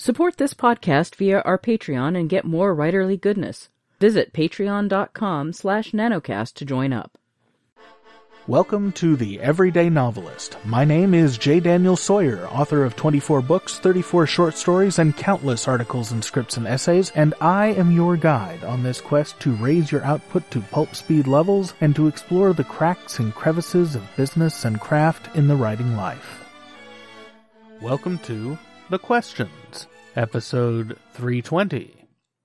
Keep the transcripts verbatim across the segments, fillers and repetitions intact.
Support this podcast via our Patreon and get more writerly goodness. Visit patreon.com slash nanocast to join up. Welcome to The Everyday Novelist. My name is J. Daniel Sawyer, author of twenty-four books, thirty-four short stories, and countless articles and scripts and essays, and I am your guide on this quest to raise your output to pulp speed levels and to explore the cracks and crevices of business and craft in the writing life. Welcome to The Questions, episode three twenty.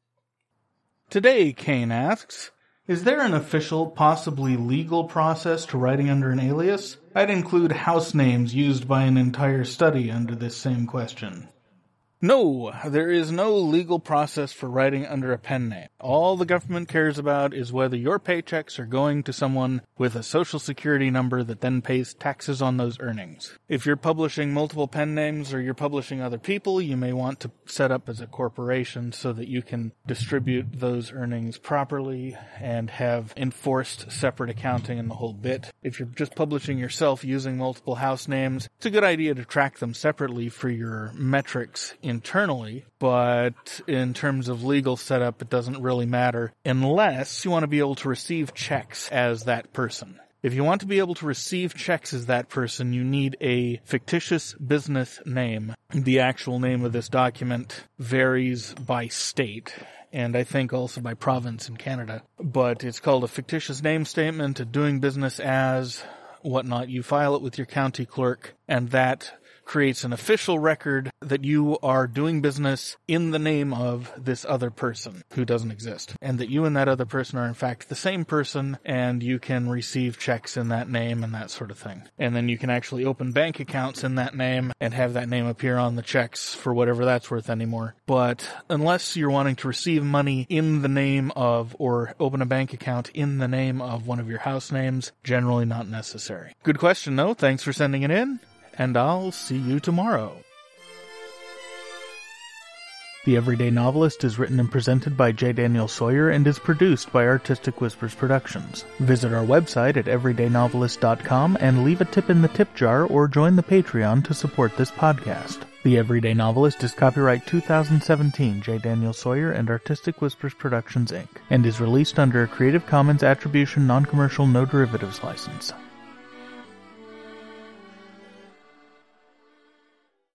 Today, Kane asks, is there an official, possibly legal process to writing under an alias? I'd include house names used by an entire study under this same question. No, there is no legal process for writing under a pen name. All the government cares about is whether your paychecks are going to someone with a social security number that then pays taxes on those earnings. If you're publishing multiple pen names or you're publishing other people, you may want to set up as a corporation so that you can distribute those earnings properly and have enforced separate accounting and the whole bit. If you're just publishing yourself using multiple house names, it's a good idea to track them separately for your metrics internally, but in terms of legal setup, it doesn't really matter unless you want to be able to receive checks as that person. If you want to be able to receive checks as that person, you need a fictitious business name. The actual name of this document varies by state, and I think also by province in Canada, but it's called a fictitious name statement, a doing business as, whatnot. You file it with your county clerk, and that creates an official record that you are doing business in the name of this other person who doesn't exist, and that you and that other person are in fact the same person, and you can receive checks in that name and that sort of thing. And then you can actually open bank accounts in that name and have that name appear on the checks for whatever that's worth anymore. But unless you're wanting to receive money in the name of, or open a bank account in the name of one of your house names, generally not necessary. Good question though, thanks for sending it in, and I'll see you tomorrow. The Everyday Novelist is written and presented by J. Daniel Sawyer and is produced by Artistic Whispers Productions. Visit our website at everyday novelist dot com and leave a tip in the tip jar or join the Patreon to support this podcast. The Everyday Novelist is copyright two thousand seventeen J. Daniel Sawyer and Artistic Whispers Productions, Incorporated, and is released under a Creative Commons Attribution Non-Commercial No Derivatives license.